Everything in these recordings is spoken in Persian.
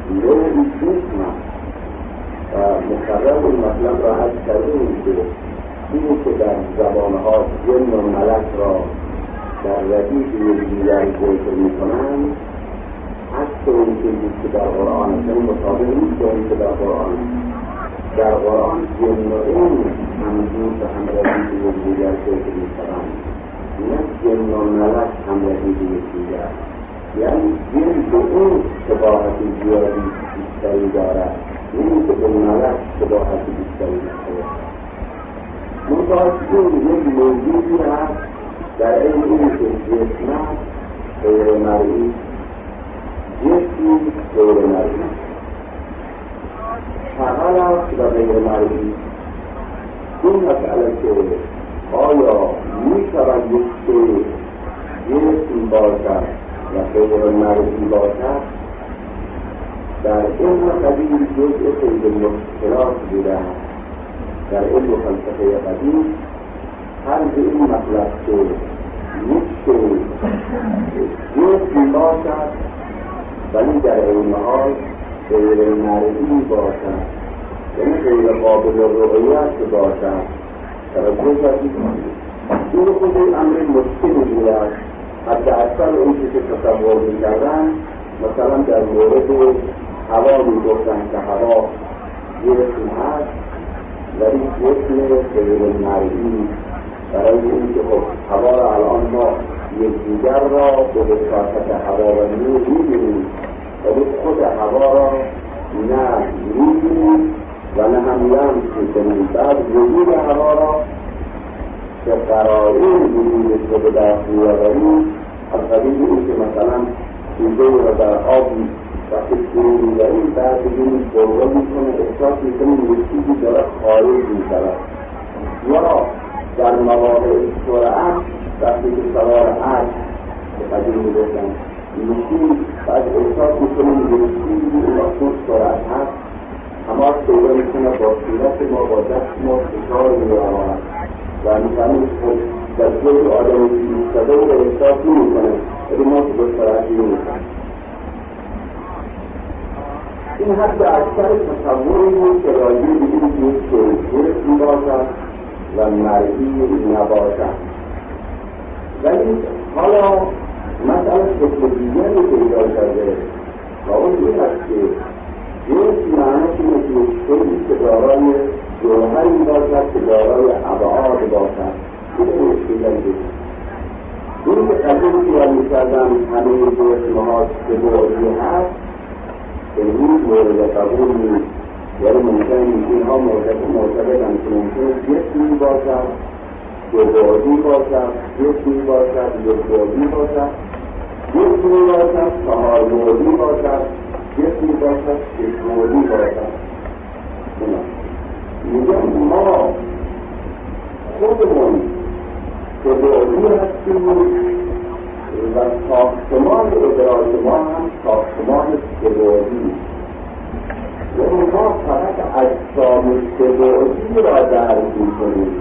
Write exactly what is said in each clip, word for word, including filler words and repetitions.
نوعی جسم است و مقرر این مطلب را عرض کردیم که این که در زبانها جن و ملک را در ردیف یکدیگر ذکر میکنند عکس اون چیزی که در قرآن است، این مطابق نیست اون که در قرآن است. در قرآن جن و انس همجور به هم ردیف یکدیگر ذکر میکنند، نه جن و ملک هم ردیف یکدیگر. یعنی جن به اون شباهت زیادی بیشتری دارد، این که به ملک شباهت بیشتری دارد. منطقه یک موجودی هست در این این که جسمت غیر مرئی، جسمی غیر مرئی، شغل است و غیر مرئی. این مسئله که آیا می شود یک شیء جسم باشد و غیر مرئی باشد، در علم قدیم جزء خیلی مشکلات بوده. در علم فلسفه قدیم هر به این مطلب که یک شیء جسمی باشد ولی در این حال غیر مرئی باشد، یعنی غیر قابل رؤیت باشد، توجه کردید؟ این خود این امر مشکلی بوده. حداکثر اون چیزی که تصور می‌کردن، مثلا در مورد هوا می‌گفتن که هوا جسم هست ولی جسم غیر مرئی، برای اینکه خب هوا را الان ما یکدیگر را به وساطت هوا و نور می‌بینیم ولی خود هوا را نه می‌بینیم و نه هم لمس می‌کنیم. بعد وجود هوا را که قرائن وجودش رو به دست می‌آوریم، از قبیل این که مثلا چیزی را در آبی وقتی فرو می‌بریم بعد ببینیم بلغه می‌کنه، احساس می‌کنیم یک چیزی داره خارج می‌شود. یا در مواقع سرعت وقتی که سوار عرض به قدیم می‌گفتن می‌شیم، بعد احساس می‌کنیم یک چیزی اون وقت سرعت هست، اما پیدا می‌کنه با صورت ما با دست ما فشار می‌آورد و می‌فهمیم خود در جای آدم ایستاده و احساس نمی‌کنه ولی ما که به سرعتی نمی‌کنیم. این حد اکثر تصوری بود که راجع به این که جسم باشد و مرئی نباشد. ولی حالا مسئله شکل دیگری پیدا شده و اون این است که جسم معنیش اینه که یک شیئی که دارای جوهری باشد که دارای ابعاد باشد. این مشکلی بود. این که قبول که می‌کردن همه جسم‌ها که بعدی هست این مورد قبول نیست. یعنی ممکن اینها معتقدند که ممکن جسمی باشد، دو بعدی باشد، جسمی باشد، یک بعدی باشد، جسمی باشد، چهار بعدی باشد، جسمی باشد، شش بعدی باشد. میگن ما خودمون که بعدی هستیم و ساختمان ادراک ما هم ساختمان سه‌بعدی، یعنی ما فقط اجسام سه‌بعدی را درک می‌کنیم.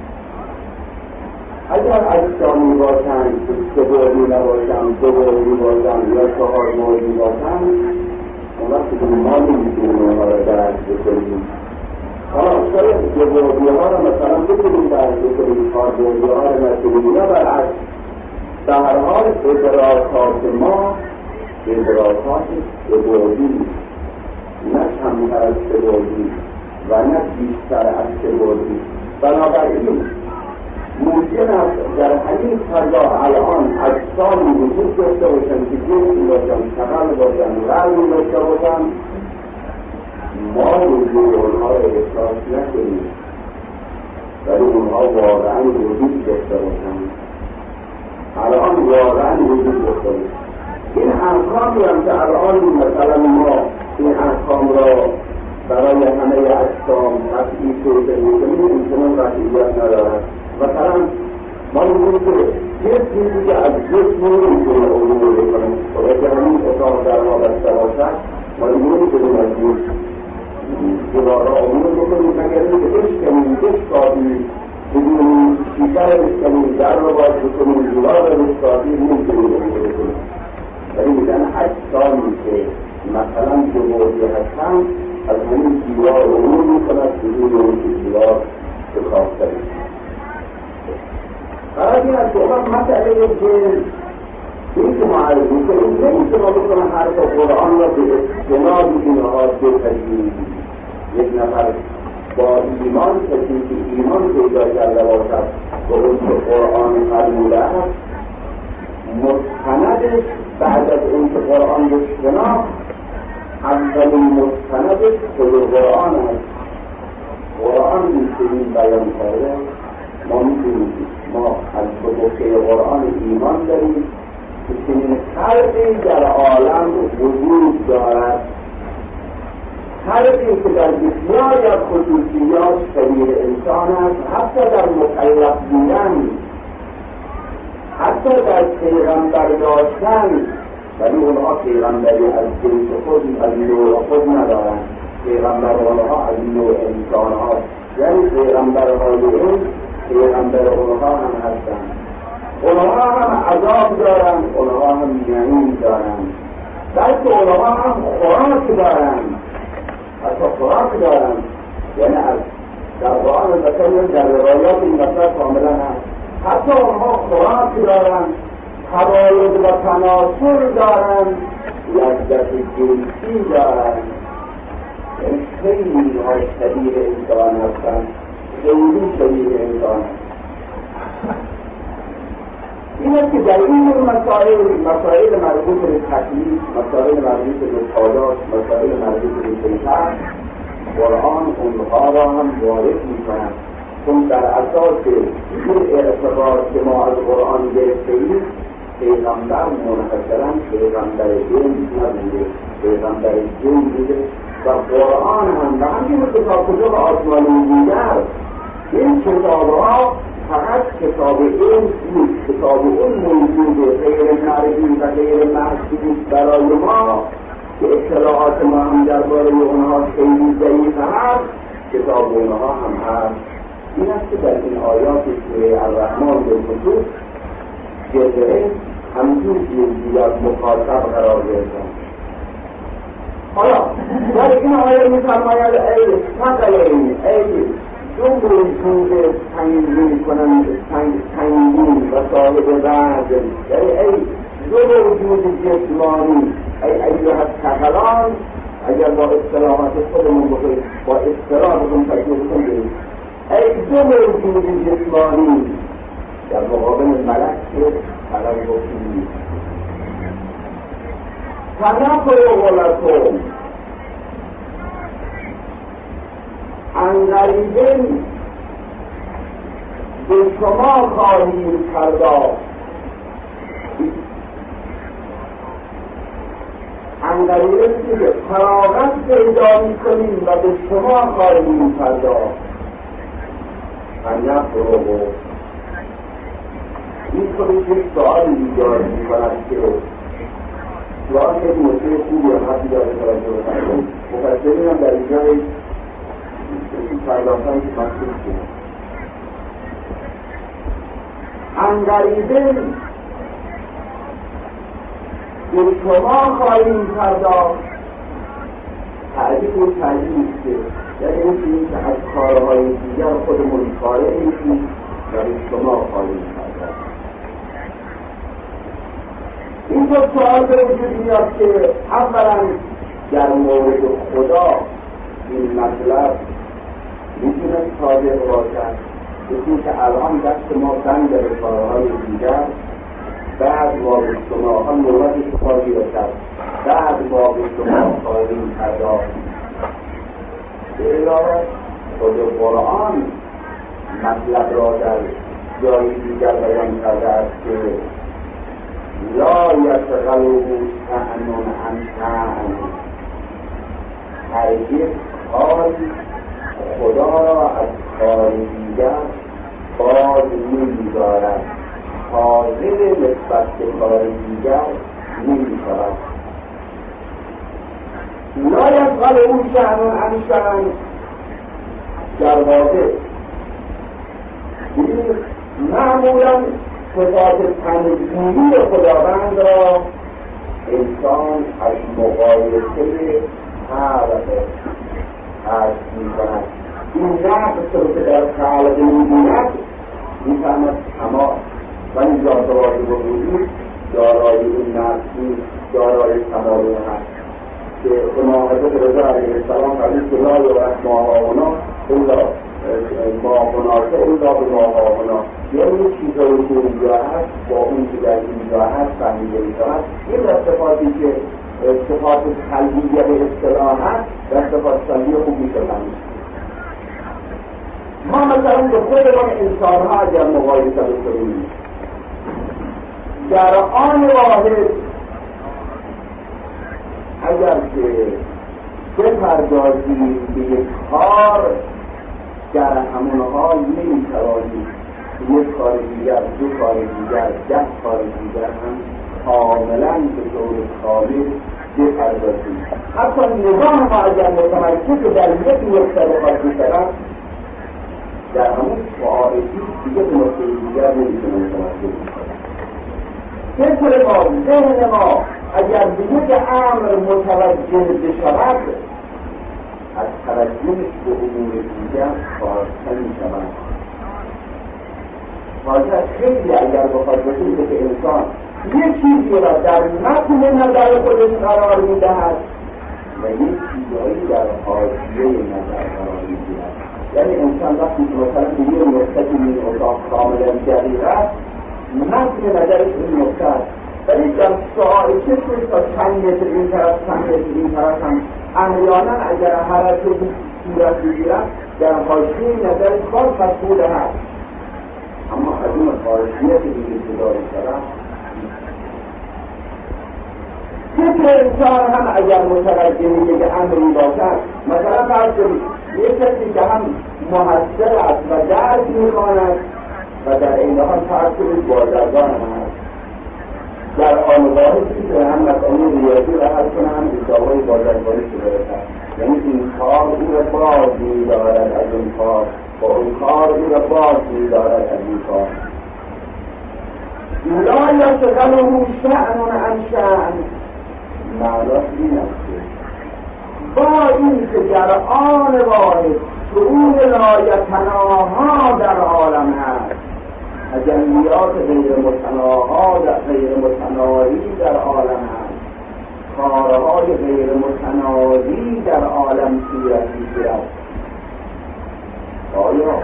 اگر اجسامی باشند که سه‌بعدی نباشند، دو بعدی باشند یا چهار بعدی باشند، اون وقت که ما نمی‌تونیم اونها را درک بکنیم. حالا شاید دو بعدی‌ها را مثلا بتونیم درک بکنیم، چهار بعدی‌ها را نتونیم، یا برعکس. در هر حال ادراکات ما ادراکات سه‌بعدی، نه کمتر از سه‌بعدی و نه بیشتر از سه‌بعدی. بنابراین ممکن است در همین فضا الان اجسامی وجود داشته باشند که جسم باشند، شغل باشند، قلبی داشته باشند، ما وجود اونها را احساس نکنیم ولی اونها واقعا وجود داشته باشند. الان واقعا وجود داشته باشند. این ارقامی هم که الان مثلا ما این ارقام را برای همه اجسام قطعی توضیح می‌کنیم، این چنان قطعیت ندارد. مثلا ما می‌گوییم که یک چیزی که از جسم نمی‌تونه عبور بکنه، اگر همین اتاق در ما بسته باشد ما نمی‌تونیم از این دیوارها عبور بکنیم مگر اینکه بشکنیم، بشکافیم، بدون شیشه را بشکنیم، در را باز بکنیم، دیوار را بشکافیم، نمی‌تونیم عبور بکنیم. ولی میگن اجسامی که مثلا دو هستند از همین دیوار عبور میکند به روی اون دیوار شکافته میشود. برای این از شما مسئله جنس این که معرض میکنیم نمیشه ما بکنم حرف قرآن را به اجتناب اینها بپذیریم. یک نفر با ایمان کسی که ایمان پیدا کرده باشد به اون که قرآن فرموده است مستندش بعد از اون که قرآن بشناخت اولین مستندش خود قرآن است. قرآن میتونیم بیان کرده ما میتونیم ما از بزرگی قرآن ایمان داریم که چنین خلقی در عالم وجود دارد، خلقی که در بسیاری از خصوصیات شبیه انسان است، حتی در مکلف بودن، حتی در پیغمبر داشتن، ولی اونها پیغمبری از جنس خود از نوع خود ندارند. پیغمبر اونها از نوع انسان ها، یعنی پیغمبرهای این پیغمبر اونها هم هستند. اونها هم عذاب دارند، اونها هم نعیم دارند، بلکه اونها هم خوراک دارند، حتی خوراک دارند. یعنی از در قرآن مثلا در روایات این مثلا کاملا هست حتی اونها خوراک دارند، تباید و تناسل دارند، لذت جنسی دارند. یعنی خیلی ها شبیه انسان هستند، خیلی شبیه انسان هستند. این است که در این مسائل مسائل مربوط به تکلیف، مسائل مربوط به پاداش، مسائل مربوط به کیفیت قرآن اونها را هم وارد می‌کند. چون در اساس این اعتبار که ما از قرآن گرفته‌ایم پیغمبر منحصراً پیغمبر جن نبوده، پیغمبر جن بوده و قرآن هم و همین کتاب کتاب آسمانی دیگر این کتاب‌ها فقط کتاب این نیست، کتاب اون موجود غیر معرفی و غیر محسوس برای ما که اطلاعات ما هم درباره اونها خیلی ضعیف هست، کتاب اونها هم هست. این است که در این آیات سوره الرحمن به خصوص جلوه همچون جزئیات مخاطب قرار گرفتن. حالا در این آیه می‌فرماید ای ثقلین، ای دو موجود تنظیم کنند تنظیم و صاحب وزن، یعنی ای دو موجود جسمانی، ای ایها الثقلان. اگر با اصطلاحات خودمون بکنیم با اصطلاحاتون تکمیل کنیم ای دو موجود جسمانی در مقابل ملک که طلب بکنیم تنفر لکم انقریباً به شما خواهیم پرداخت. انقریباً که فراغت پیدا می‌کنیم و به شما خواهیم پرداخت. تنفر این خودش یک سؤال ایجاد می‌کند که سؤال که موضوع خوبی هم حتی داره توجه کنید. مفسرین هم در اینجا پرداختن که مخصوص کنید. انقریباً به شما خواهیم پرداخت. تعریف و تعریف که یعنی این که از کارهای دیگر خودمون کاره میشیم و به شما خواهیم پرداخت. این دو سوال به وجود میاد که اولا در مورد خدا این مطلب میتونه صادق باشد، بسید که الان دست ما بند به کارهای دیگر، بعد ما به شما هم نوبت شما بیرسد، بعد ما به شما خواهیم پرداخت. به علاوه خود قرآن مطلب را در جای دیگر بیان کرده است که لا یشغله شأن عن شأن، هرگز کار خدا را از کار دیگر باز نمی‌دارد، حاضر نسبت به کار دیگر نمی‌شود. لا یشغله شأن عن شأن در واقع معمولاً صفات تنظیمی خداوند را انسان از مقایسه خلق عرض میکند. این نفس رو که در خلق میبیند میفهمد تمام، ولی ذات واجب وجود دارای این نفس نیست، دارای کمال هست که امام حضرت رضا علیه السلام فرمود که لا یعرف ما هاهنا الا ما هناک الا به ما هاهنا، یعنی چیزایی که اینجا هست با اون که در اینجا هست فهمیده میشود. این صفاتی که صفات قلبیه به اصطلاح هست و صفات سلبی خوب میشود. ما مثلا به خودمان انسان ها اگر مقایسه بکنیم، در آن واحد اگر که بپردازیم به یک کار، در همون حال نمیتوانیم یک کار دیگر، دو کار دیگر، ده کار دیگر هم کاملا به طور کامل بپردازیم. حتی نظام ما اگر متمرکز در یک نقطه بخواد بشود، در همون فعالی دیگه به نقطه دیگر نمیتونه متمرکز بشود. فکر ما، ذهن ما اگر به یک امر متوجه بشود، از توجهش به امور دیگر خارج‌تر میشود. خارج‌تر خیلی اگر بخواد بکنید که انسان یک چیزی را در متن نظر خودش قرار میدهد و یک چیزایی در حاشیه نظر قرار میگیرد. یعنی انسان وقتی که مثلا به یک نقطه که این اتاق کاملا دقیق است، متن نظرش این نقطه است، ولی در سؤال چشمش تا چند متر این طرف چند متر این طرف هم احیانا اگر حرکتی صورت بگیرد در حاشیه نظرش باز مفقوده هست، اما از اون حاشیه که دیگه جدا می‌شود. فکر انسان هم اگر متوجه یک امری باشد، مثلا فرض کنید یک کسی که هم محصل است و درس می‌خواند و در این حال فرض کنید بازرگان هم هست، در آن واحدی که هم مسئله ریاضی را حل کنه، هم حسابهای بازرگانی شده برسد، یعنی این کار او را باز می‌دارد از اون کار، با اون کار او را باز می‌دارد از این کار. لا یشغله شأن عن شأن، معناش این است با این که در آن واحد شعور لایتناها در عالم هست، تجلیات غیر متناها در غیر متناهی در عالم هست، کارهای غیر متناهی در عالم صورت می‌گیرد. آیا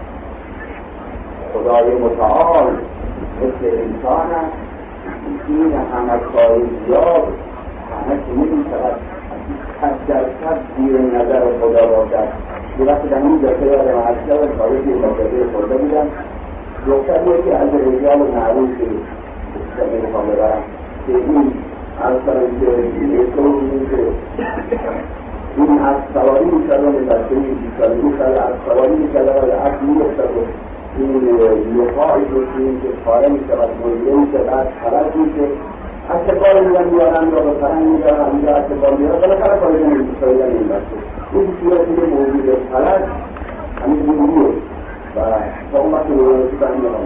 خدای متعال مثل انسان است؟ این همه کار زیاد همه که نمی‌شود صد درصد زیر نظر خدا باشد. یه وقت در این جلسه یادم هست و خارج این مجازه خورده بودم، دختر یکی از رجال معروف که استقبال میخوام ببرم که این از کنم که یه طور این که این از سواری میشد و بچه این بیسالی میشد از سواری میشد و از میشد و این لقایی رو که پاره میشود مجده میشد از خرد میشد از تکار میدن میارن یا به فرنگ میدن یا از تکار میدن ولی خرد پایدن این بیسالیدن این بچه این صورتی که موجود خرد همین بیرویه و با اون وقت رویتی برمی آمد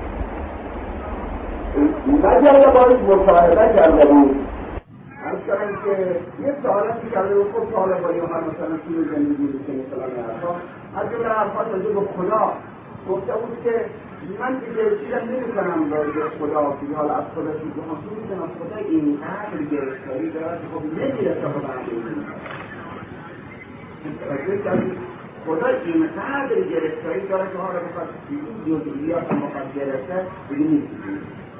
مجرد باید مشاهده کرده بود. از کنم که یه سوالتی کرده بود خود سوال بایی هم مثلا توی زندگی بود که مثلا حرفا از جمله حرفات راجع به خدا گفته بود که من دیگه چیزم نمی کنم راجع به خدا که حال از خدا چیز بخوام تو میدن از خدا اینقدر گرفتاری دارد که خب نمیرسه خدا هم بگیم خدا اینقدر گرفتاری داره که ها را بخواد این جزئیات هم بخواد گرفته دیگه نیستیم.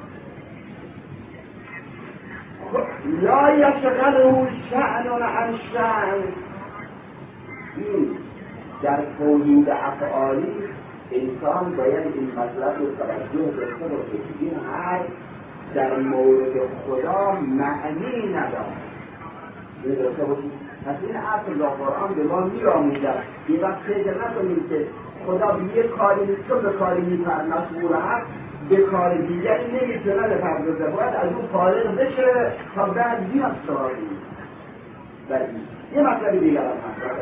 لا یشغله شأن عن شأن، این در توحید افعالی انسان باید این مطلب رو توجه داشته باشه که این حرف در مورد خدا معنی ندارد. داشته باشید پس این اصل را قرآن به ما می‌آموزد یه وقت فکر نکنیم که خدا به یک کاری چون به کاری مشغول هست به کار دیگری نمیتونه بپردازه، باید از اون فارغ بشه تا بعد بیاد سراغی. ولی یه مطلب دیگر هم هست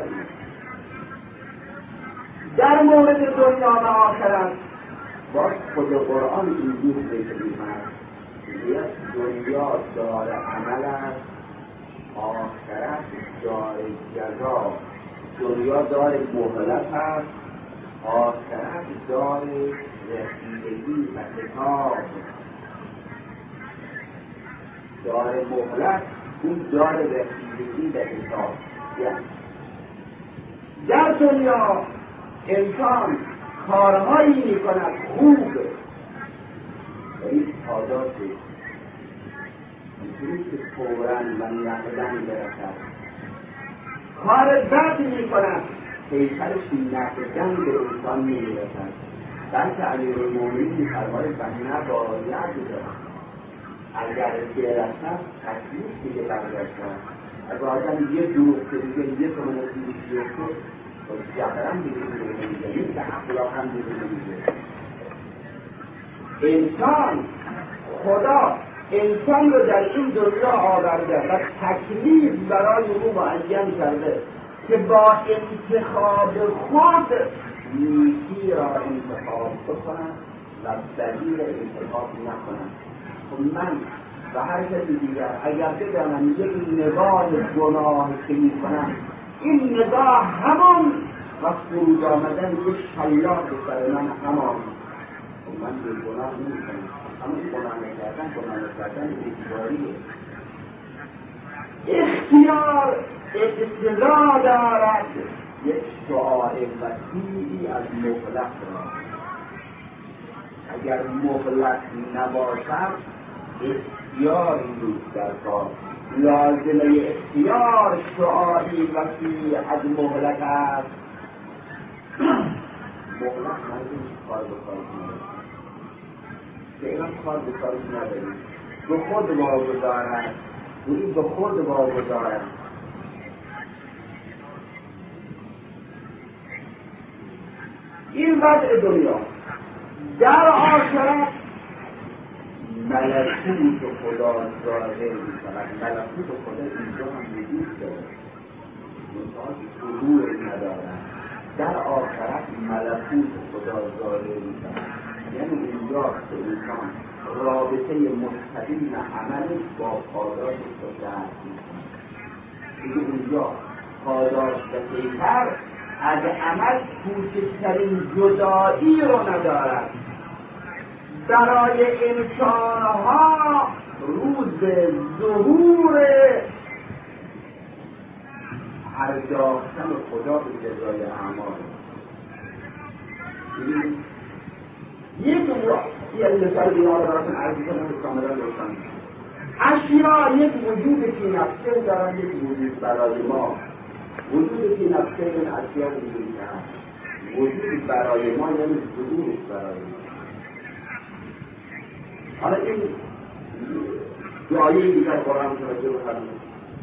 در مورد دنیا و آخرت باز خود قرآن اینجور ذکر می‌کند که دنیا دار عمل است، آخرت دار جزا، دنیا دار مهلت هست، آخرت دار رسیدگی و کتاب. دار مهلت اون دار رسیدگی به کتاب. در دنیا انسان کارهایی می کند خوب ولی پاداش اینجوری که فوراً و نقدن برسد، کار بد می کند پیکرش نقدن به انسان می رسد. بلکه امیرالمومنین می‌فرماید و نباید دارد اگر برسد تکلیف دیگه برداشتن. اگر آدم یه دور که دیگه یه تومن از دیگه بیفته و جبرم دیگه دیگه دیگه نیست که اخلاق هم دیگه دیگه. انسان خدا انسان رو در این دنیا آورده و تکلیف برای او معین کرده که با انتخاب خود نیکی را انتخاب بکنن و بدی را انتخاب نکنن. خب من و هر کسی دیگر اگر بدانم یک نگاه گناه که میکنم این نگاه همان و فرود آمدن یک شلاق سر من همان، من به گناه نمیکنم، اما این گناه نکردن گناه نکردن بیشتاریه. اختیار اقتضا دارد یک شعاع وسیعی از مغلق را. اگر مغلق نباشد اختیار نیست در کار. لازمه اختیار شعاعی وسیع از مغلق است. مغلق نزدیک کار بکارش ندارد، فعلا کار بکارش ندارید، به خود واگذارد، این به خود واگذارد. این وضع دنیا. در آخرت ملکوت خدا ظاهر می‌شود. ملکوت خدا اینجا هم وجود دارد، منتها حضور ندارد. در آخرت ملکوت خدا ظاهر می‌شود، یعنی اینجا که انسان رابطه مستقیم عملش با پاداش خدا هست. دیگه اینجا پاداش بهتر از عمل کوچکترین جدایی رو ندارد. برای انسانها روز ظهور پرداختن خدا به جزای اعمال. یک یه مثال دیگر رو براتون عرض کنم که کاملا روشن. اشیا یک وجود فی نفسه دارن، یک وجود برای ما. وجود فی نفسه این اشیا وجود هست، وجود برای ما یعنی ظهورش برای ما. حالا این دعایی دیگر قرآن توجه بکنید.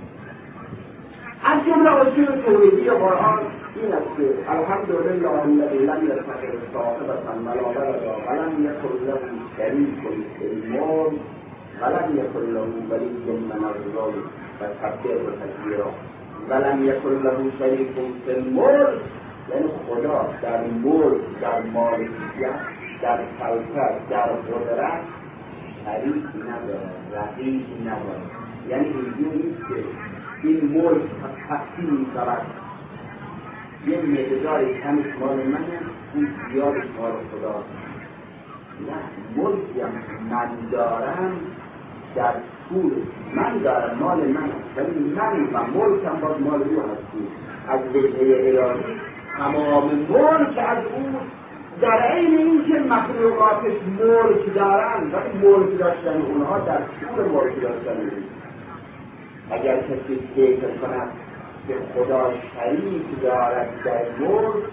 از جمله اصول توحیدی قرآن این است که الحمدلله الذی لم یتخذ صاحبة ولا ولدا ولم یکن له شریک فی الملک ولم یکن له ولی من الذل وکبره تکبیرا. ولم یکن له شریک فی الملک یعنی خدا در ملک، در مالکیت، در سلطنت، در قدرت شریک نداره، رقیب نداره. یعنی اینجور نیست که این ملک تقسیم می‌شود، یه مقداری کمش مال منه، اون زیادش مال خداست. نه، ملکی هم من دارم در طول من دارم مال من هست، ولی من و ملکم باز مال او هستی. از وجهه الهی تمام ملک از او، در این این که مخلوقاتش ملک دارن ولی ملک داشتن اونها در طول ملک داشتن نیست. اگر کسی فکر کند که خدا شریک دارد در ملک،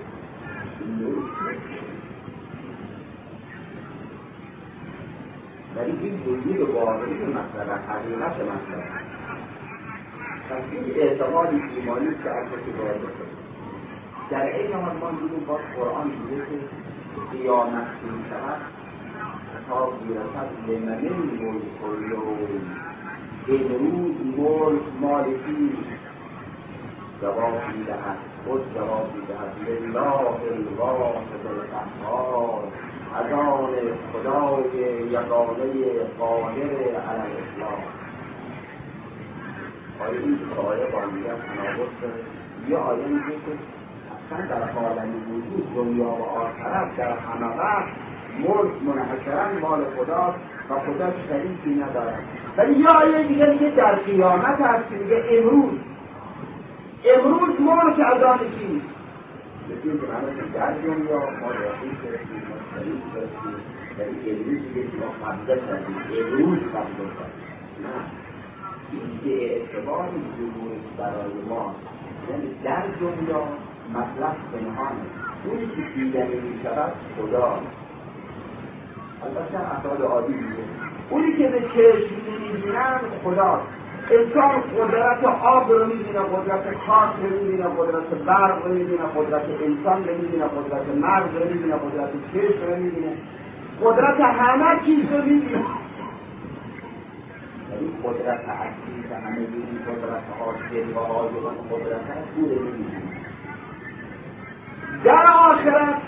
ولی این وجود واقعی مسئله، حقیقت مسئله. پس این اعتقادی ایمانی که از کسی باید بکنید. در این حال ما دیدیم باز قرآن میگه که قیامت می شود تا بیرسد لمن الملک اليوم، امروز ملک مال کیست؟ جواب میدهد، خود جواب میدهد لله الواحد القهار، از آن خدای یگانه قادر علی الاطلاق. آیه این که آیه با هم دیگر تناقض داره. یه آیه میگه که اصلا در عالم وجود دنیا و آخرت در همه وقت ملک منحصراً مال خداست و خدا شریکی ندارد. ولی یه آیه دیگه میگه در قیامت هست که میگه امروز امروز ملک از آن کیست؟ بسید که همه در دنیا ما رقیب کرسیم، ما شریک کرسیم، ولی امروز دیگه که ما قبضه کردیم، امروز قبضه کردیم. نه، این که اعتبار ظهور برای ما، یعنی در دنیا مطلب پنهانه، اونی که دیدنی میشود خدا. البته افراد عادی میگه اونی که به چشم میبینن خدا. انسان قدرت آب رو میبینه، قدرت خاک رو میبینه، قدرت برق رو میبینه، قدرت انسان رو میبینه، قدرت مغز رو میبینه، قدرت چشم رو میبینه، قدرت همه چیز رو میبینه. یعنی قدرت اصلی که همه این قدرت آسیل و آجبان قدرت هست بوده میبینه. در آخرت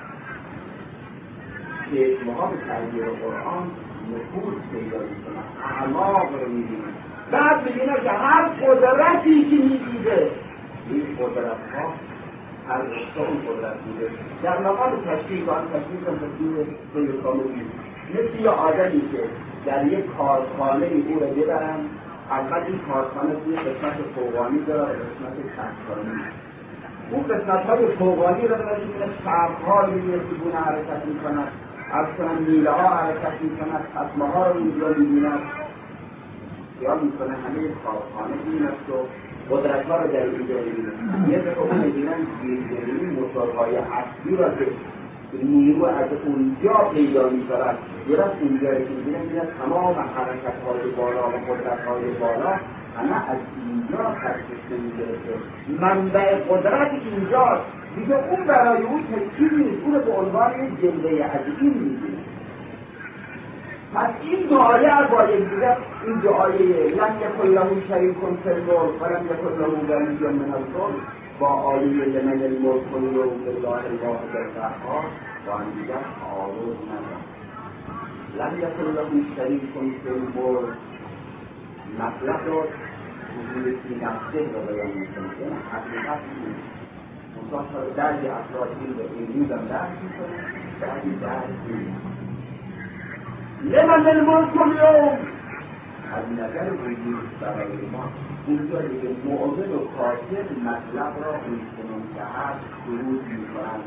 چشمها به تغییر قرآن نفوذ پیدا میکنن، اعماق رو میبینن. بعد میبینه که هر قدرتی که میدیده این قدرت ها هر رشته اون قدرت میده. در مقام تشکیل آن تشکیل هم تشکیل سیر کاملی مثل یه آدمی که در یک کارخانه او رو ببرن. اول این کارخانه توی قسمت فوقانی داره و قسمت تحتانی. اون قسمت های فوقانی رو ببرن میبینه سبها رو میبینه که گونه حرکت میکنن، از کنن میله ها حرکت میکنن، تصمه ها رو اونجا میبینن. یا میکنه همه کارخانه این است و قدرت ها رو در اینجا میبینن. یه دفعه اون میبینن گیرگیری موتورهای اصلی را که نیرو از اونجا پیدا میشود. یه رفت اونجا رو که میبینن میبینن تمام حرکت های بالا و قدرت های بالا همه از اینجا تشکیل میگرفته. منبع قدرت اینجاست. دیگه اون برای اون تشکیل نیست، اون به عنوان یک جلوه عظیم میبینه. پس این دعایه از باید دیگه این دعایه لم یکن له شریک فی الملک و لم یکن له ولی من الذل با آیه لمن الملک الیوم لله الواحد القهار با هم دیگر تعارض ندارد. لم یکن له شریک فی الملک مطلب رو وجود فی نفسه رو بیان میکنه، یعنی حقیقت نیست. منطقه درجه افراد این به این میدن درد میکنه، درجه درد نیست. لمن الملک الیوم از نظر وجود برای ما اینجا دیگه مؤمن و کافر مطلب را اونچنان که هست درود میکنند.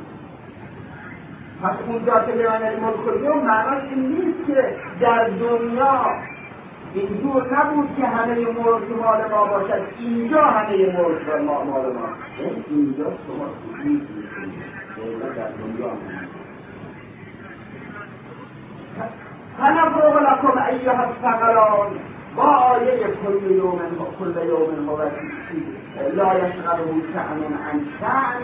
پس اونجا که لمن الملک الیوم معناش این نیست که در دنیا اینجور نبود که همه ملک مال ما باشد، اینجا همه ملک مال ما. یعنی اینجا شما درود میکنید و در دنیا میکنید. فنفرغ لكم أيها الثقلان با آیه کل یوم کل یوم هو لا یشغله شأن عن شأن.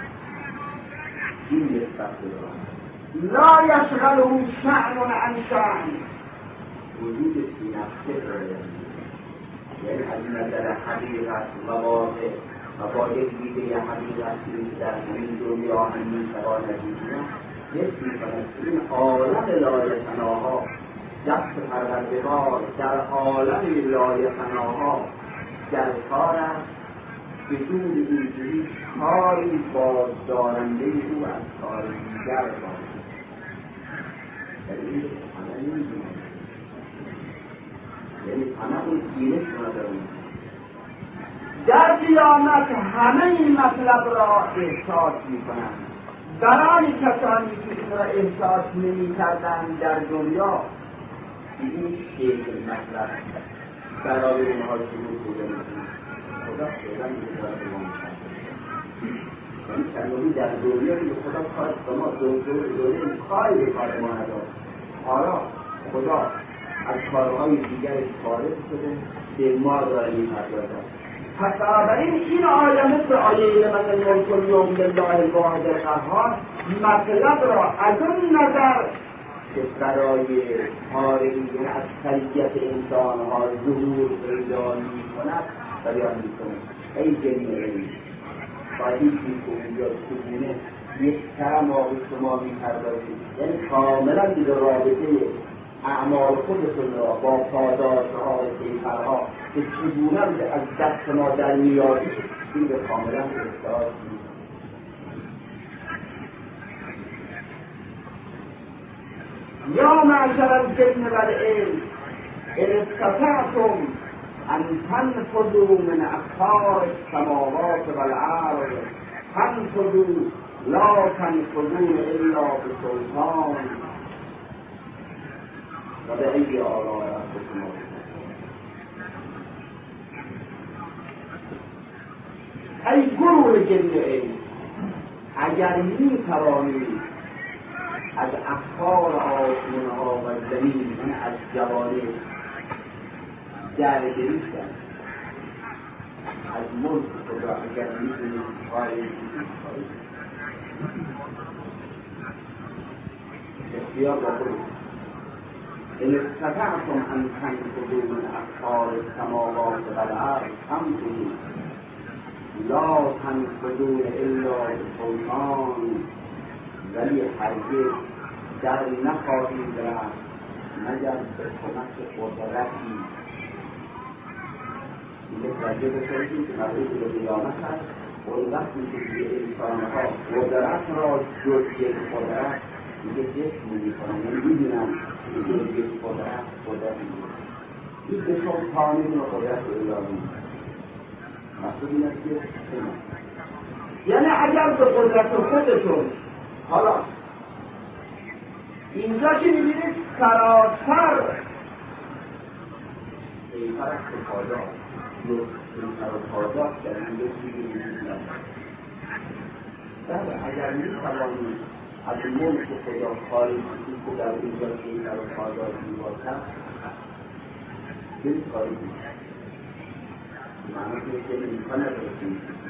این نسبت لا یشغله شأن عن شأن وجود فی نفسه یعنی از نظر حقیقت و واقع و با یک دیده حقیقت که در این دنیا هم میتواند ببیند یک می‌کند این عالم لایفناها دست پروردگار در عالم لایفناها در کار است بدون اینجوری کاری بازدارنده او از کار دیگر باشد. یعنی همه نمی‌دونند، یعنی همه اون گیرش ندارند. در قیامت همه این مطلب را احساس می‌کنند. برای کسانی که این را احساس نمی کردن در دنیا این شکل مطلب برای اونها شروع شده میکنه. خدا فعلا میگذاره به ما میکنه. یعنی چندانی در دنیا که خدا کار شما دنیا کاری به کار ما نداره. حالا خدا از کارهای دیگرش خارج شده به ما داره میپردازد. پس بنابراین این آیه مثل آیه لمن الملک الیوم لله الواحد القهار مطلب را از اون نظر که برای خارجی از طبیعت انسانها ظهور پیدا می‌کند بیان می‌کند. ای جمیعی باید این که اونجا چگونه یک کم آقای شما می‌پردازید، یعنی کاملا دیگه رابطه اعمال خودتون را با پاداشها و کیفرها که چگونه از دست ما در میابید این به کاملا احتیاج نیست. یا معشر الجن والانس ان استطعتم ان تنفذوا من اقطار السماوات والارض فانفذوا لا تنفذون الا بسلطان و به ایدی آلاء ربکم. ای گروه جن انس، اگر می توانید از اقطار آسمان‌ها و زمین، یعنی از جوانب درگیری کرد، از ملک خدا اگر می‌تونید خارج کنید، اختیار با خود. ان استطعتم ان تنفذوا من اقطار السماوات والارض فانفذوا لا تنفذون الا بسلطان، ولی هرگز در نخواهید رفت مگر به کمک قدرتی. یک وجه بکنید که مربوط به قیامت هست. اون وقتی که انسانها قدرت را جز یک قدرت دیگه جسم میکنن، یعنی میبینن که یک قدرت قدرت میکنن، این به سلطانی و قدرت الهی. مقصود این است که یعنی اگر به قدرت خودتون، حالا اینجا که میبینید سراسر این طرف پاداش این طرف پاداش در اینجا میبینید بله اگر میتوانید از ملک خدا خارج کنید که در اینجا که این طرف پاداش میباشد این کاری میشه معنی که این امکان ندارد.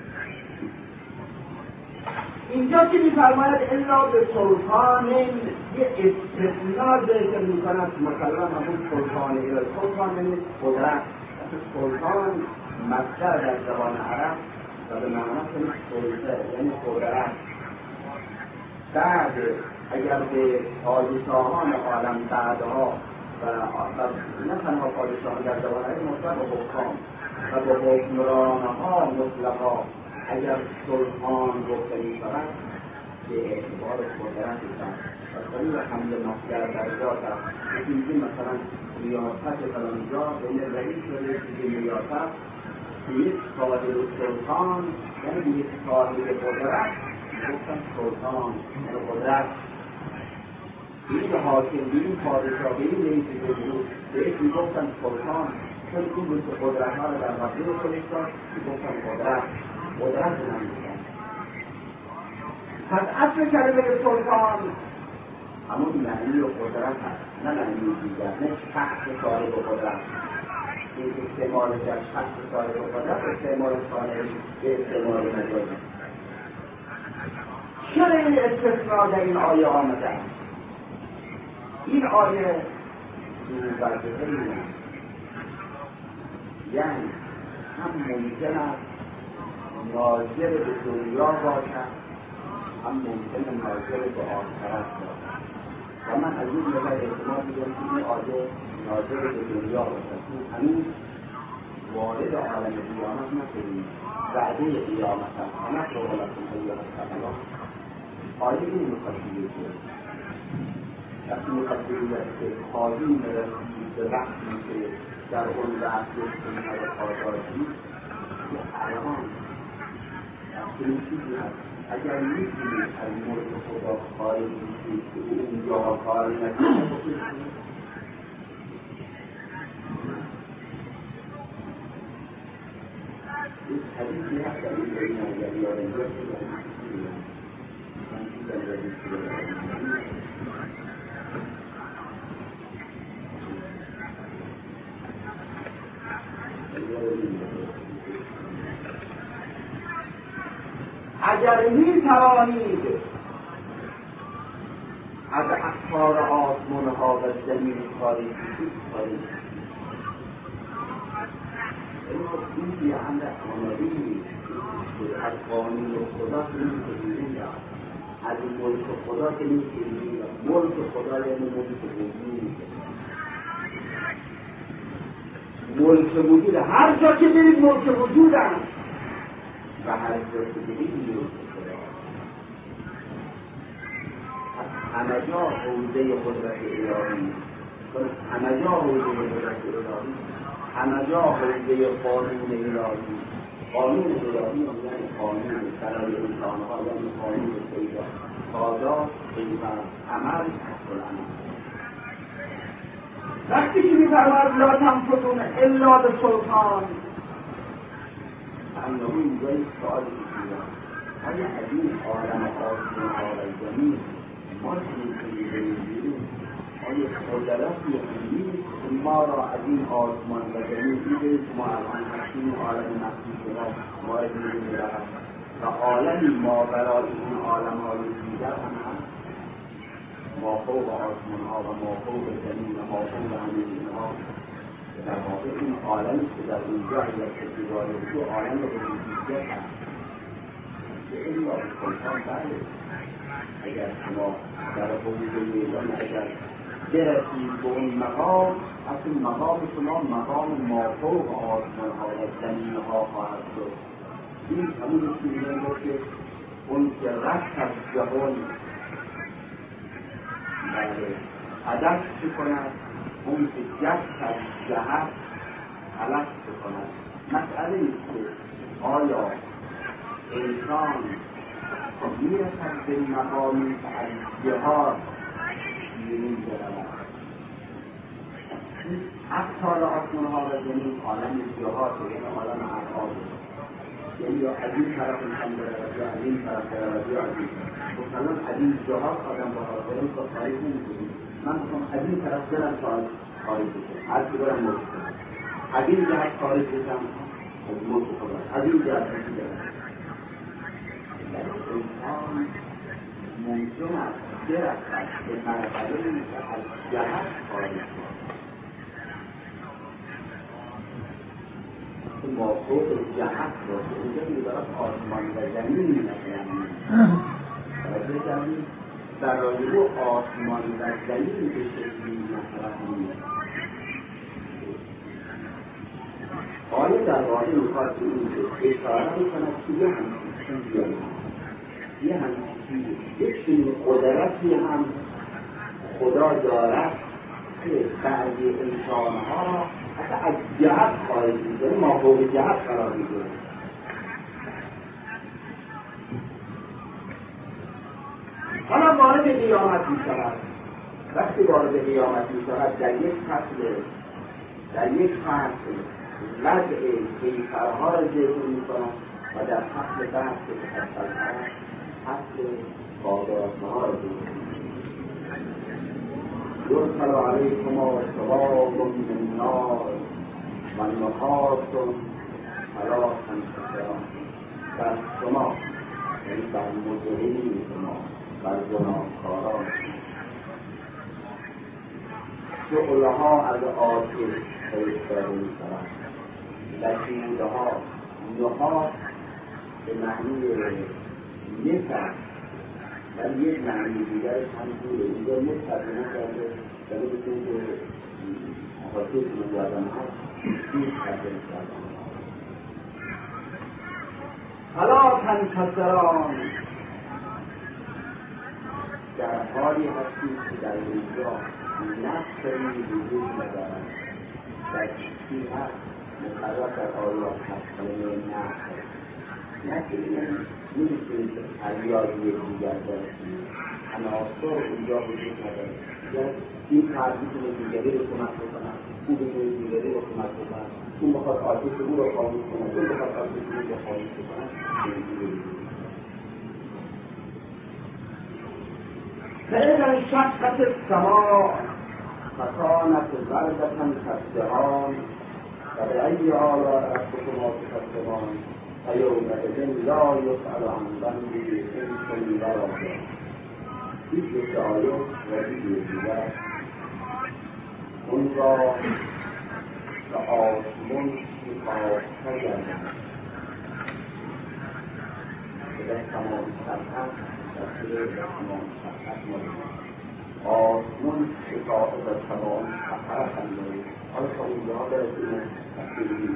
اینجا که می‌فرماید الا به سلطان، یه استثناء ذکر می‌کند مثلا همون سلطان الهی. سلطان یعنی قدرت. سلطان مصدر در زبان عرب و به معنی سلطه یعنی قدرت. بعد اگر به پادشاهان عالم بعدها و نه تنها پادشاهان در زبان عرب مطلق و حکام و به حکمرانها مطلقا اگر سلطان گفته می‌شود به اعتبار قدرت است و طریق حمل مصدر در ذات است. اینکه مثلا ریاست فلان جا بین رئیس و رئیس ریاست که یک صاحب سلطان یعنی یک صاحب قدرت گفتن سلطان یعنی قدرت. این حاکم به این پادشاه به این رئیس جمهور بهش میگفتن سلطان، چون این بود که قدرت‌ها را در مقدور خودش داشت میگفتن قدرت. قدرت نمیدن. پس اصل کلمه سلطان همون معنی و قدرت هست، نه معنی دیگر، نه شخص صاحب قدرت. این استعمال در شخص صاحب قدرت استعمال صالحی به استعمال مجازی. چرا این استثناء در این آیه آمده است؟ این آیه دوبرده این یعنی هم ممکن است ناظر به دنیا باشد، هم ممکن ناظر به آخرت باشد. و من از این نظر احتمال می‌دم که این آیه ناظر به دنیا باشد. این همین وارد عالم قیامت نشدیم، وعده قیامت هست. همه رو غلطون قیامت هست. آیه این مقدمه است. وقتی مقدمه است که خواهیم رسید به وقتی که در اون وقت سنت و پاداشی الان این چیزی هست. اگر میتونید از ملک خدا خارج میشید که اونجا خارج نکنید این حدیثی هست در این بین اگر یادم باشه من چیزم را بیشتر اگر می توانید از اقطار آسمان‌ها و زمین خارج شید خارج این دیگه هم آمدید از قانون خدا که نمی‌کنید از ملک خدا که نمی‌کنید ملک خدا یعنی ملک وجود ملک وجود، هر جا که برید ملک وجود هم و هر جا که برید ملک خدا. از همه جا حوزه قدرت الهی، همه جا حوزه قدرت الهی، همه جا حوزه قانون الهی. قانون الهی یعنی قانون برای انسان‌ها، یعنی قانون پیدا سازا پیدا عمل کنند. وقتی که می‌فرماید لا تنفذون الا بسلطان، انه اینجا یک سؤال می‌کنه آیا از این عالم آسمان عالم زمین ما چنین بگیریم؟ آیا قدرتی هستیم ما را از این آسمان و زمین دیدید ما الان هستیم عالم نفسی شما وارد می‌شویم و عالمی ما برای این عالم‌های دیگر هم هست، ما فوق آسمان ها و ما فوق زمین و ما فوق همه اینها. در واقع این عالمی که در اونجا اگر کسی وارد شد عالم ربوبیت هست که این را سلطان بله. اگر شما در حوزه میدان اگر برسید به اون مقام، اصلا مقام شما مقام ما فوق آسمان ها و زمین ها خواهد شد. این همون چیزی که اون که رفت از جهان بله هدف بکند، اون که جست از جهت علف بکند. مسئله ایست که آیا انسان میرسد به مقامی که از جهات بیرون برود. اقطار آسمان ها و زمین عالم جهات یعنی عالم ابعاد، یعنی یا از این طرف انسان برود یا از این طرف برود یا از این طرف. مثلا از این جهات آدم با حاضرین تا خارج نمی‌کنیم. من میخوام از این طرف برم تا خارج بشم، هر که برم ملک کنم، از این جهت خارج بشم از ملک خدا، از این جهت از این جهت. انسان ممکن است برسد به مرحله‌ای که از جهت خارج شد. ما فوق جهت باشه، اونجا که برای آسمان و زمین نکنیم توجه کردیم، برای رو آسمان و زمین به شکلی مطرح نیست. آیا در واقع میخواد که این که اشاره میکند که یه همچین چیزی هم یه همچین چیزی یک چنین قدرتی هم خدا دارد که بعضی انسانها حتی از جهت خارج می‌کنه، ما فوق جهت قرار می‌گیره. حالا وارد قیامت می‌شود. وقتی وارد قیامت می‌شود در یک فصل در یک فصل وضع کیفرها را ذکر می‌کند و در فصل بعد که فصل هست فصل قادراتها را ذکر می‌کند. یرسل علیکما شواب من نار و نحاس علی تنتصران. بر شما یعنی بر مجرمین شما، بر گناهکاران شعله‌ها از آتش فرستاده می‌شوند. لشیب‌ها نحاس به معنی نفت ولی یک معنی دیگرش هم دوره. اینجا یک ترجمه کرده ولی بسید که آتش مجردن هست یک ترجمه کردن. حالا تنتصران در حالی هستید که در اینجا نفسری وجود ندارد. در چیزی هست مقرر در آیات هست کلمه نفس نه که نمیتونید علیازی دیگر دارستید. عناصر اینجا وجود ندارد. این فرد میتونه دیگری رو کمک بکنن، او میتونه دیگری رو کمک بکنن، اون بخواد آتش او رو خاموش کنن، اون بخواد آتش او رو خاموش بکنن. فإذا انشقت السماء فكانت وردة كالدهان فبأي آلاء ربكما تكذبان فيومئذ لا يسأل عن ذنبه إنس ولا جان. این یک آیه و دیگه دیگر اون را به آسمان شکافته کردند که در تمام سطح تصویر در تمام سطح مورد آسمان شکافته در تمام سطح خنده حالا تا اینجا برسیم تفصیلی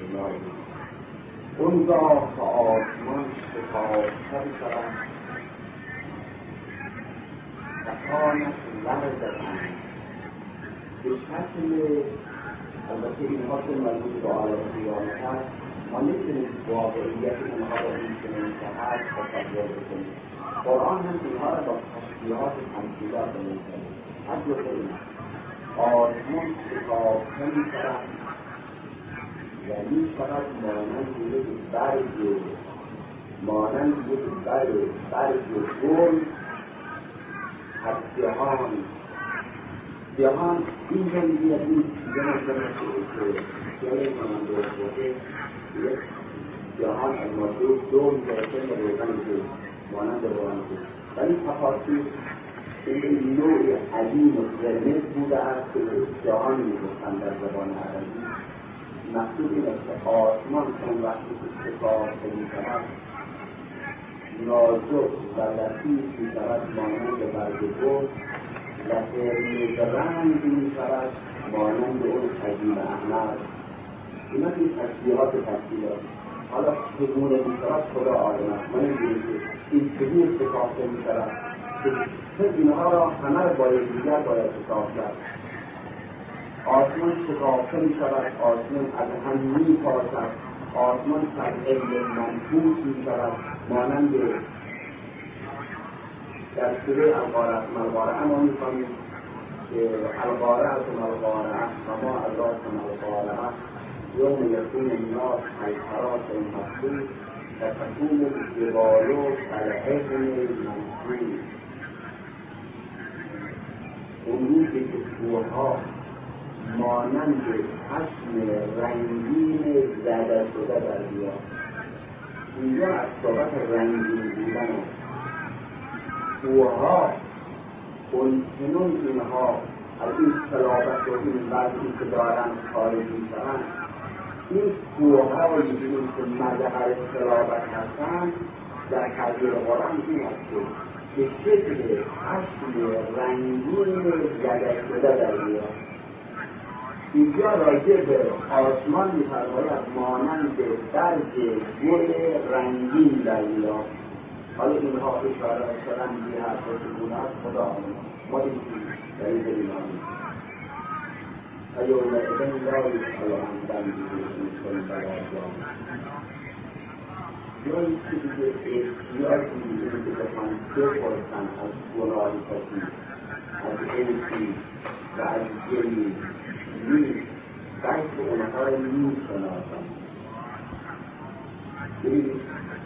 اونگاه که آسمان شکافته بشود و کانت لرزدن به شکل، البته اینها که مربوط به عالم قیامت هست، ما نمی‌تونیم واقعیت اینها را اینچنین که هست تصور بکنیم. قرآن هم اینها را با تشبیهات تمثیلات می‌کنه. حد بکنیم آسمان شکافته می‌شود و می‌شود مانند یک برگ مانند یک برگ برگ گل از جهان جهان این جنگی از این جنگ جنگ که جنگ کنند و بوده یک جهان از ماده دو می‌گرسه و روزن که مانند روزن که ولی تفاصیل این نوع عظیم و قرمز بوده است که جهان می‌گفتند در زبان عربی. مقصود این است که آسمان چون وقتی که شکافته می‌شود نازک و لطیف می‌شود مانند برگ گل و قرمز رنگ می‌شود مانند اون عظیم احمر. اینا این تشبیهات تشبیهات. حالا چگونه می‌شود خدا عالم است. ما نمی‌دونیم که این چگونه شکافته می‌شود که اینها را همه را با یکدیگر باید شکاف کرد. آسمان شکافته می‌شود، آسمان از هم می‌پاشد، آسمان از علم منفوس می‌شود مانند در سوره القارعه القارعه اما می‌خوانیم که القارعه القارعه و ما ادراک ما القارعه یوم یکون الناس کالفراش المبثوث و تکون الجبال کالعهن المنفوش. اون روزی که کوه‌ها مانند پشم رنگین زده شده در بیاد. اینجا از صحبت رنگین بودن است. کوه‌ها اونچنون اینها از این صلابت و این وضعی که دارن خارج می‌شوند، این کوه‌هایی که مظهر صلابت هستند در تعبیر قرآن این است که به شکل پشم رنگین زده شده در بیاد. اینجا راجع به آسمان می‌فرماید مانند برگ گل رنگین در بیاد. حالا اینها اشاره شدن به هر چگونه است خدا عالم. ما این در این دلیل آمین ایوم ابن لا یسأل عن ذنبه انس ولا جان. جایی که دیگه احتیاجی می‌کنه که بخوان بپرسن از گناه کسی، از انسی و از جنی نیست، بلکه اونها را می‌شناسند. ببینید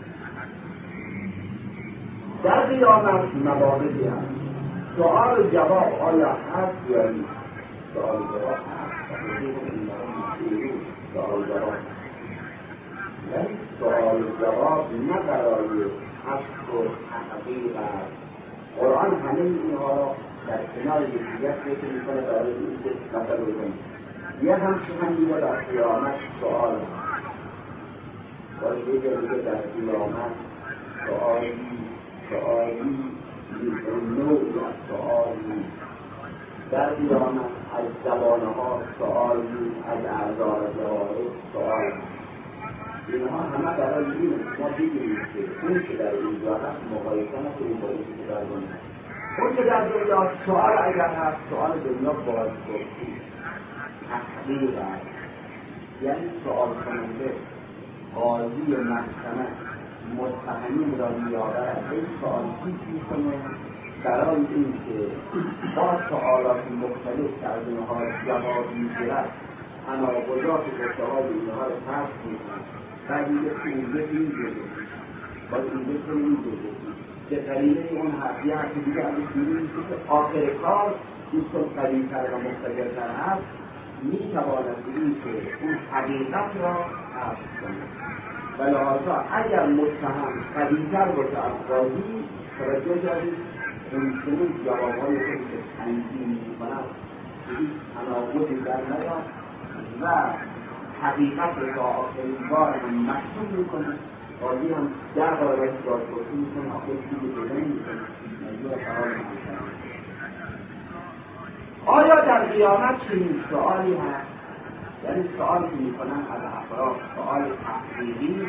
در قیامت مواردی هست. سؤال و جواب آیا هست یا نیست؟ سؤال و جواب هست. سؤال و جواب ولی سؤال و جواب نه برای حق و تحقیق است. قرآن همه اینها را در کنار یکدیگر فکر می‌کنه برای اینکه مثل بزنیم. یه همچه همین در قیامت سؤال هست. باید یه جایی در قیامت سؤالی سؤالی نوعی از سؤال نیست. در قیامت از زبانها سؤال نیست، از اعضاء جوارح سؤال نیست. اینها همه برای این ما بگیریم که اون که در اینجا هست مقایسه نکنیم با اینکه در دنیا هست. اون که در دنیا سؤال اگر هست سؤال دنیا بازپرسی تحقیق است، یعنی سؤال کننده قاضی محکمه متهمین را می‌آورد این سؤال پیش می‌کنه برای اینکه با سؤالات مختلف که از اینها جواب می‌گیرد تناقضات گفته‌های اینها را پس می‌کند. بعد میگه که اینجا این جزء باید اینجا که این جزء به دلیل اون حرفیه که دیگه از این که آخر کار دوستان قوی‌تر و مقتدرتر هست می‌تواند این که اون حقیقت را حفظ کند. و لحاظا اگر متهم قوی‌تر باشه از قاضی توجه دارید اونچنین جواب‌های خودی که تنظیم می‌کند هیچ تناقضی در نیاد و حقیقت را تا آخرین بار هم مکتوب می‌کنه. قاضی هم در قرارش بازپرسی می‌کنه آخر چیزی پیدا نمی‌کنه مجبور فرار می‌کنه. آیا در قیامت چنین سؤالی هست؟ یعنی سوال که میکنن از افراد سوال تحقیقی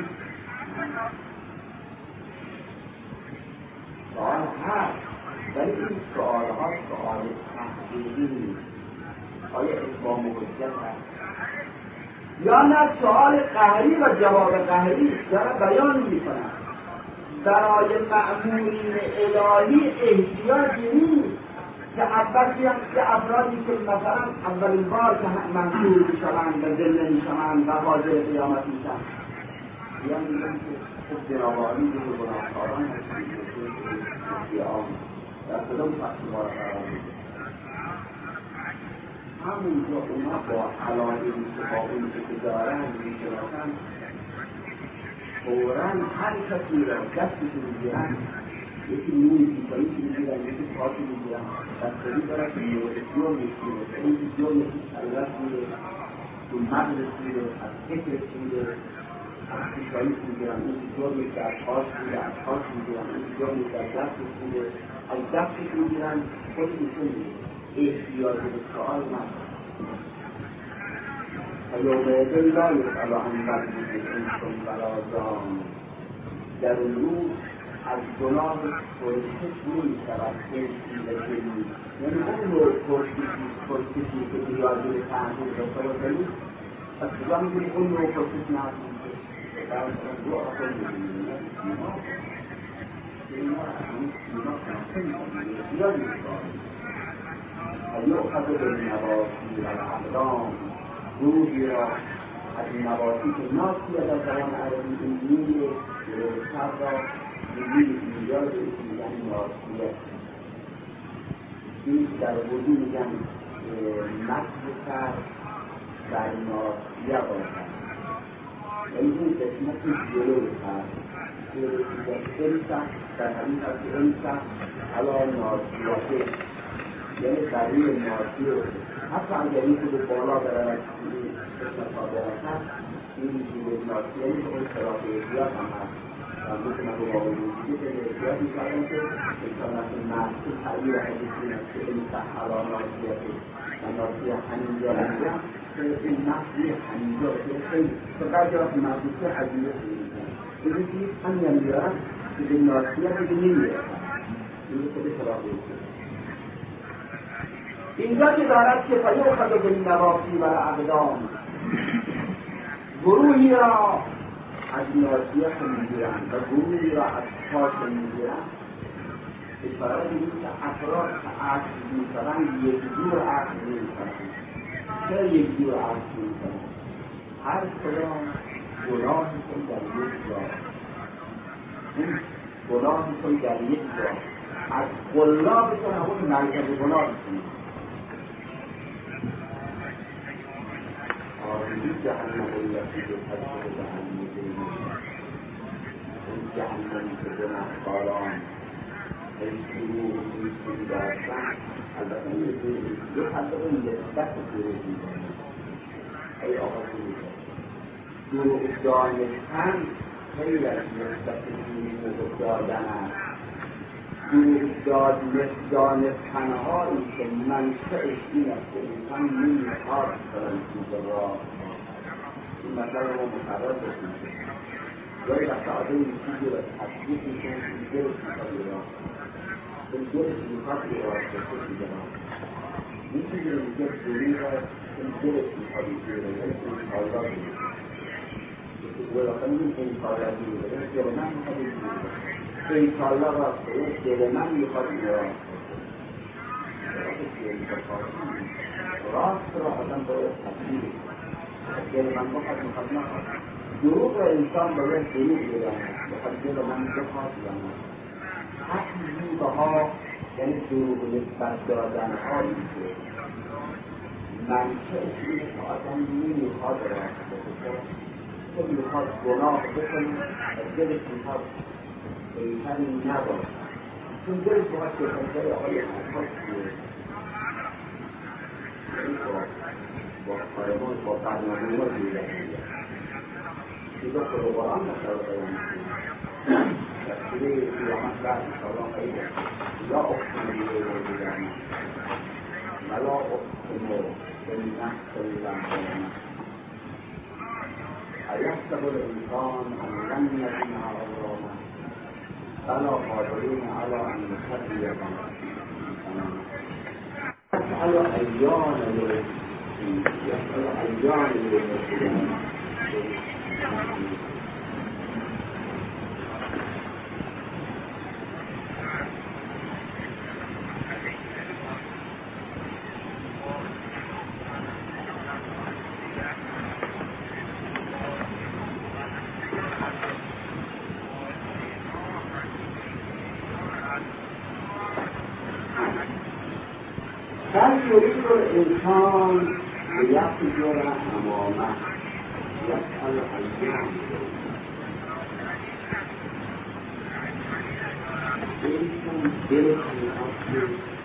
سوال هست، ولی این سوال ها سوال تحقیقی نیست. آیا اثبات حجت هست یا نه سوال قهری و جواب قهری داره بیان میکنن. برای مأمورین الهی احتیاجی نیست که اول بیان که افرادی که مثلا اولین بار که منصور میشوند و ذله میشوند و حاضر قیامت میشن بیان میگن که خب جنابعالی به گناهکاران هستید که قیام در کدام فصل ما را قرار میدید. همونجا اونا با علایمی که با اون که دارن میشناسن فوراً هر کسی را دستی که میگیرن، یکی نوی پیتایی که میگیرن، یکی پاکی میگیرن، دستری دارد که نوعیتیون میگیره، این ویدیو یکی شریعت میگیره، تو مغزش میگیره، از فکرش میگیره، از پیتایی میگیرن، این ویدیو میگیره، از پاش میگیره، از پاش میگیرن، این ویدیو میگیره، از دستش میگیره، از دستش میگیرن، خود میشون میگیره. احتیاج به سؤال نداره. یومئذ لا یسأل عن ذنبه انس ولا جان. در اون روز از گناه پرسش نمی‌شود انسی و جنی. یعنی اون نوع پرسشی که نیازی به تحقیق داشته باشد از کجا می‌دونی اون نوع پرسش نمی‌شه؟ در دو آخر می‌بینید اینا اینا اینا اینا یؤخذ بالنواصی والأقدام. روحی را از این نواصی که ناسی از زبان عربی این نیه سر را نیه ایجاد میگن ناسیه. این در وجود میگن مغز سر در ناسیه باشد، یعنی این قسمت جلو سر که انسا در حقیقت انسا علا ناسیه، یعنی برای ناسیه حتی اگر این که بالا برد قسمت ها برد این که ناسیه این که اون خلاف احتیاط هم هست و مثل من رو باقی بودی که احتیاط میکردن که انسان از این محصول تعبیر حدیثی است که این سحلا ناسیه و ناسیه حنیجا هنجا که این محصولی حنیجا که خیلی فقط جاست محصولی حدیثی میکنن این که همین هم بیارن که به ناسیه بگه نمیرسن این که به خلاف احتیاط. اینجا که دارد که فیؤخذ بالنواصی والأقدام، گروهی را از ناسیه میگیرند و گروهی را از پاش میگیرند. اشاره می‌کنید که افراد که عقل می‌کنند یک جور عقل می‌کنند. چرا یک جور عقل می‌کنند؟ هر کدام گناهشون در یک جا، این گناهشون در یک جا از قلابشون همون مرکز گناهشون آرمی جهنم التي تحدث عن المجرمين. اون جهنمی که گناهکاران ایشونو ایشون داشتن البته یه حلقه نسبت دروغ می‌کنن. ای آقا دروغ دانستن خیلی از نسبت دروغ دادن است. دروغ دانستنهایی که منشأش این است که انسان نمی‌خواد فرانسوز را این مطلب رو مقرر بکنید. گاهی وقتا آدم این چیزی را تطبیق می‌کنه این دلش می‌خواد ایران این دلش می‌خواد ایران بسید می‌گرم این چیزی رو میگه دروغ را این دلش می‌خواد ایران این کارلا بگید ولی این کارلا بگید دل من می‌خواد ایران انشاءالله راسته دل من میخواد ایران راست را آدم باید تطبیق دل من بخواد میخواد نخواد. دروغ را انسان باید دروغ بداند بخواد دل من بخواد یا نه. تکذیب ها یعنی دروغ نسبت دادن هایی که منشأش اینه که آدم نمیخواد راست بکنه که میخواد گناه بکنه و دلش میخواد ایتن نباشه چون دلش باید که کنجای آقای حرفاش بیاره با کارمان با برنامه ما دیگه دیگه خود قرآن نشده باید در سوره قیامت بعد انشاءالله خیلی لا اقسم بالقیامت ولا اقسم بالنفس اللوامه أيحسب الإنسان أن لن يكن عظاما بلى قادرين على أن نسوي بنانا يسأل أيان يسأل أيان يوم بل يريد الإنسان ليفجر أمامه يسأل أيام الإنسان دل الأصل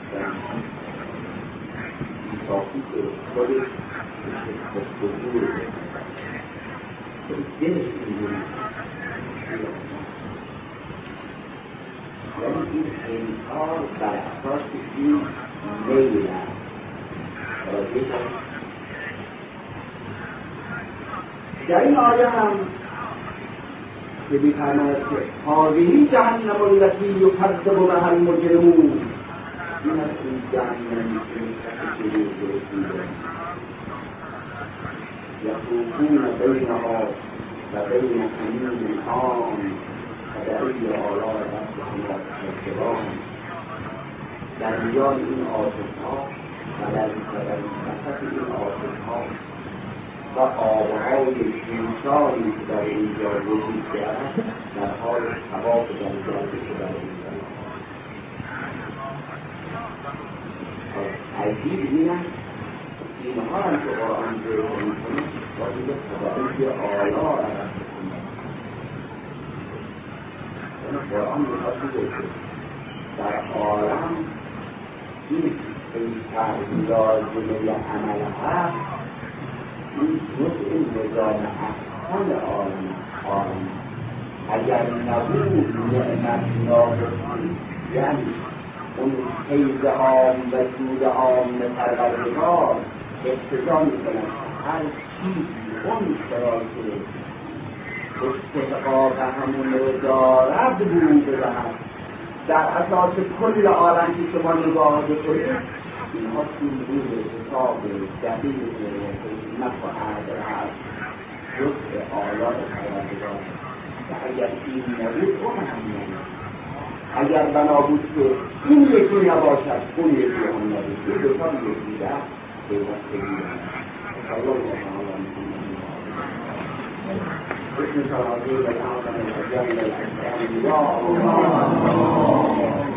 صافي خودش بسطور دل الإنسان ولی این انکار بر اساس این میل است در این آیه هم که می‌فرماید که هذه جهنم التي یکذب بها المجرمون این از این جهنمی که می‌خواهد برسید یطوفون بینها و بین حمیم آن فدعی آلاء ربهما تکذبان در میان این آتش‌ها و در وسط این آتش‌ها و آبهای انسانی که در اینجا وجود دارد در حال ثواب جنگاتی که در اینجا عجیب این است اینها هم که قرآن ذکر می‌کند باید فدعی آلاء ربهما قرآن می‌خواد بگه در عالم این این لازمه عمل هست این جزء نظام احسان عالم عالم اگر نبود نعمت ناقصی یعنی اون حیز عام و جود عام پروردگار اقتضا می‌کند هر چیزی اون شرایط استحقاق همون رو دارد بود بدهد در اساس کل عالم که شما نگاه بکنید اینها سنبول حساب دقیق حکمت و عدل هست جزء آلاء پروردگار و اگر این نبود اون هم نبود اگر بنا بود که این یکی نباشد اون یکی هم نبود این دوتا یکی ده پیوستگی دارد الله تعالی بسم الله الرحمن الرحيم.